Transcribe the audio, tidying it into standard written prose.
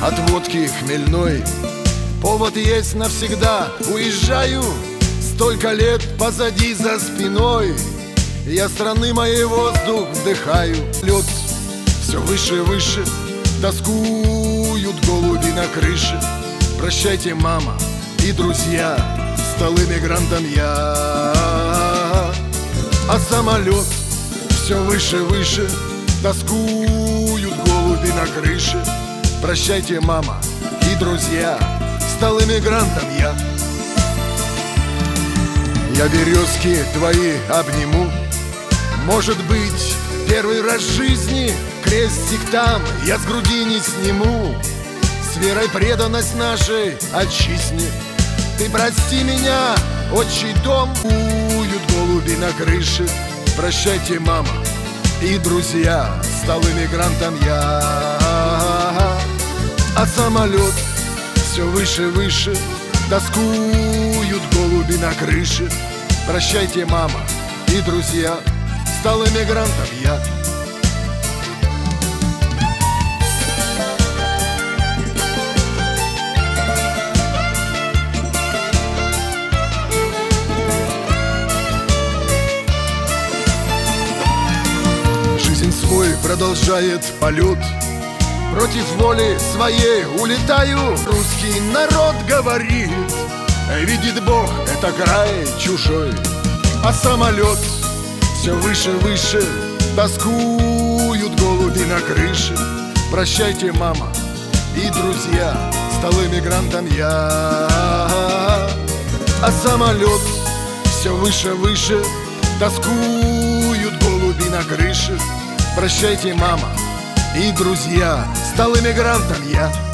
от водки хмельной. Повод есть навсегда, уезжаю. Столько лет позади, за спиной. Я страны моей воздух вдыхаю. Лед все выше и выше, тоскуют голуби на крыше. Прощайте, мама и друзья, стал эмигрантом я. А самолет все выше и выше, тоскуют голуби на крыше. Прощайте, мама и друзья, стал эмигрантом я. Я березки твои обниму. Может быть, первый раз в жизни крестик там я с груди не сниму. С верой преданность нашей отчизне. Ты прости меня, отчий дом. Уют голуби на крыше. Прощайте, мама и друзья, стал эмигрантом я. А самолет все выше и выше, тоскуют голуби на крыше. Прощайте, мама и друзья, стал эмигрантом я. Жизнь свой продолжает полет. Против воли своей улетаю. Русский народ говорит: видит Бог, это край чужой. А самолет все выше и выше, тоскуют голуби на крыше. Прощайте, мама и друзья, стал эмигрантом я. А самолет все выше и выше, тоскуют голуби на крыше. Прощайте, мама и друзья, стал эмигрантом я.